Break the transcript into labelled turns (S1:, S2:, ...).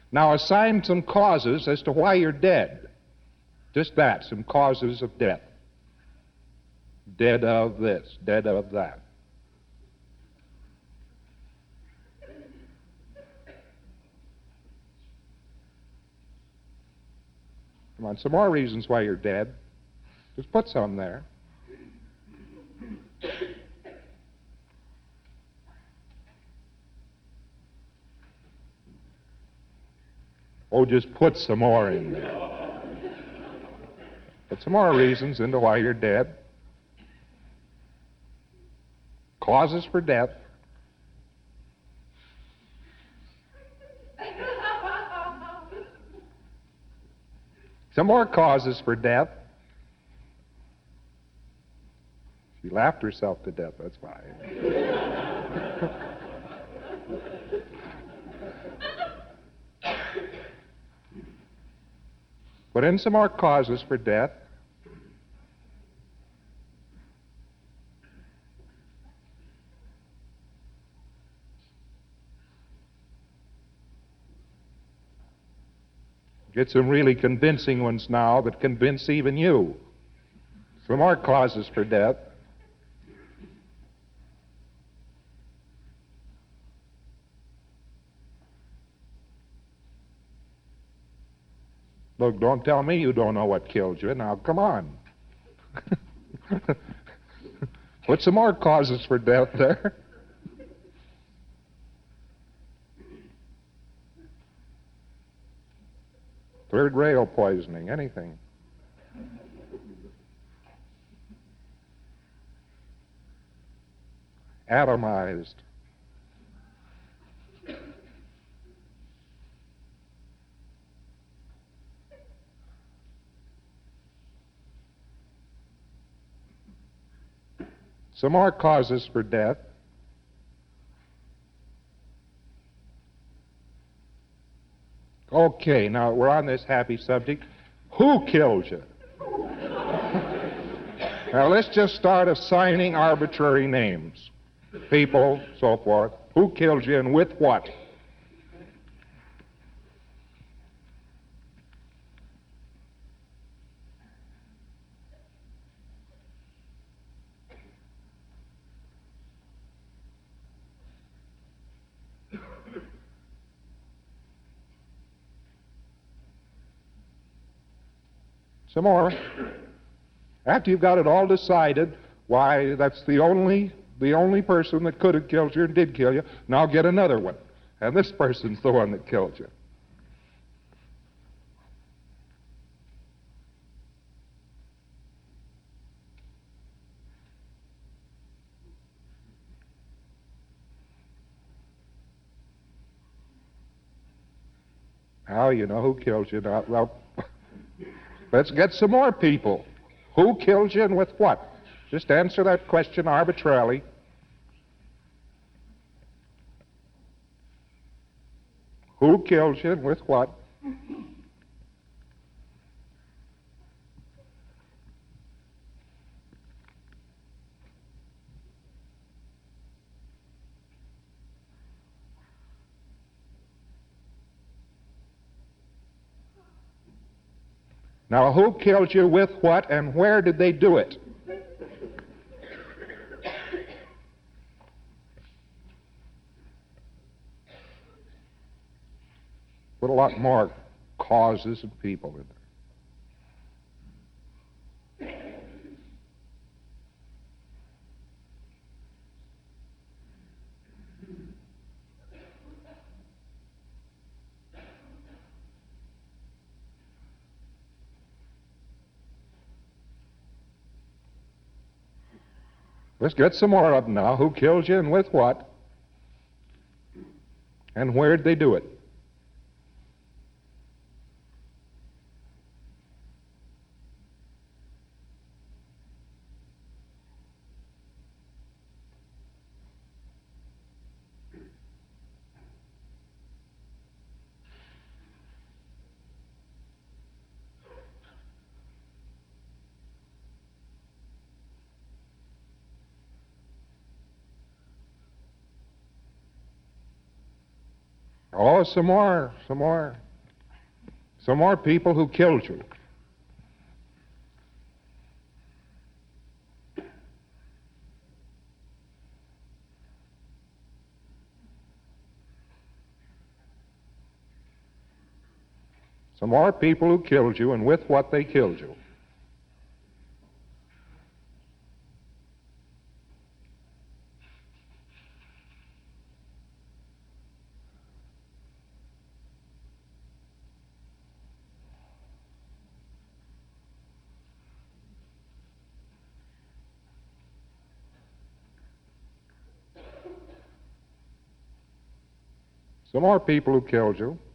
S1: Now assign some causes as to why you're dead. Just that, some causes of death. Dead of this, dead of that. Come on, some more reasons why you're dead. Just put some there. Oh, just put some more in there. Put some more reasons into why you're dead. Causes for death. Some more causes for death. She laughed herself to death, that's fine. Put in some more causes for death. Get some really convincing ones now that convince even you. Some more causes for death. Look, don't tell me you don't know what killed you. Now, come on. Put some more causes for death there. Third rail poisoning, anything. Atomized. Some more causes for death. Okay, now we're on this happy subject. Who killed you? Now let's just start assigning arbitrary names. People, so forth. Who killed you and with what? Some more. After you've got it all decided, why, that's the only person that could have killed you and did kill you, now get another one. And this person's the one that killed you. Now you know who killed you. Now, well, let's get some more people. Who killed you and with what? Just answer that question arbitrarily. Who killed you and with what? Now, who killed you with what and where did they do it? Put a lot more causes and people in there. Let's get some more of them now. Who killed you and with what? And where did they do it? Oh, some more. Some more people who killed you. Some more people who killed you and with what they killed you. Some more people who killed you.